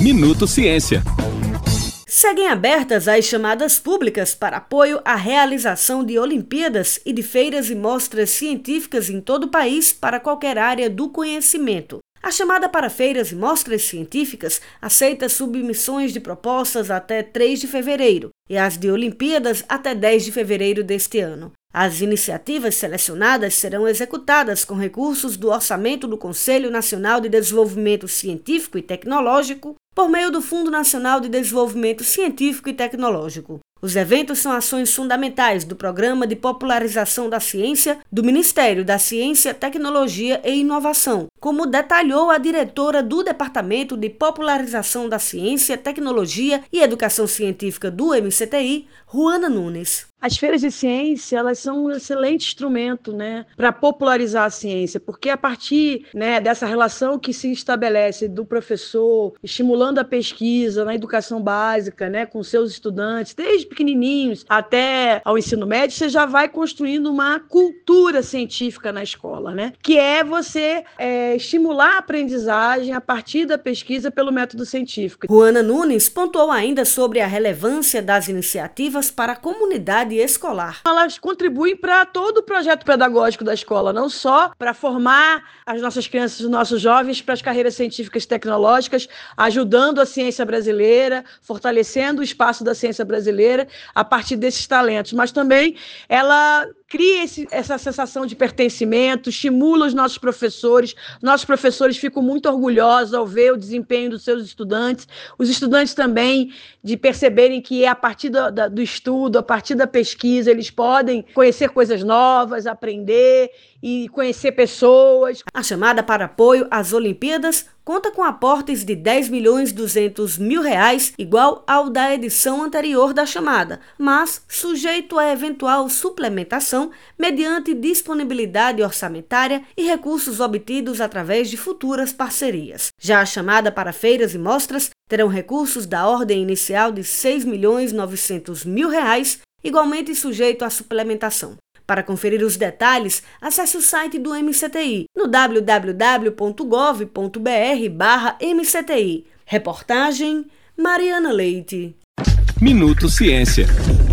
Minuto Ciência. Seguem abertas as chamadas públicas para apoio à realização de Olimpíadas e de feiras e mostras científicas em todo o país para qualquer área do conhecimento. A chamada para feiras e mostras científicas aceita submissões de propostas até 3 de fevereiro e as de Olimpíadas até 10 de fevereiro deste ano. As iniciativas selecionadas serão executadas com recursos do orçamento do Conselho Nacional de Desenvolvimento Científico e Tecnológico por meio do Fundo Nacional de Desenvolvimento Científico e Tecnológico. Os eventos são ações fundamentais do Programa de Popularização da Ciência do Ministério da Ciência, Tecnologia e Inovação, como detalhou a diretora do Departamento de Popularização da Ciência, Tecnologia e Educação Científica do MCTI, Ruana Nunes. As feiras de ciência, elas são um excelente instrumento, para popularizar a ciência, porque a partir, dessa relação que se estabelece do professor, estimulando a pesquisa na educação básica, com seus estudantes, desde pequenininhos até ao ensino médio, você já vai construindo uma cultura científica na escola, que é você estimular a aprendizagem a partir da pesquisa pelo método científico. Ruana Nunes pontuou ainda sobre a relevância das iniciativas para a comunidade escolar. Elas contribuem para todo o projeto pedagógico da escola, não só para formar as nossas crianças e os nossos jovens para as carreiras científicas e tecnológicas, ajudando a ciência brasileira, fortalecendo o espaço da ciência brasileira a partir desses talentos, mas também ela cria essa sensação de pertencimento, estimula os nossos professores ficam muito orgulhosos ao ver o desempenho dos seus estudantes, os estudantes também de perceberem que é a partir do estudo, a partir da pesquisa, eles podem conhecer coisas novas, aprender e conhecer pessoas. A chamada para apoio às Olimpíadas conta com aportes de R$10.200.000, igual ao da edição anterior da chamada, mas sujeito a eventual suplementação mediante disponibilidade orçamentária e recursos obtidos através de futuras parcerias. Já a chamada para feiras e mostras terão recursos da ordem inicial de R$6.900.000, igualmente sujeito à suplementação. Para conferir os detalhes, acesse o site do MCTI no www.gov.br/MCTI. Reportagem Mariana Leite. Minuto Ciência.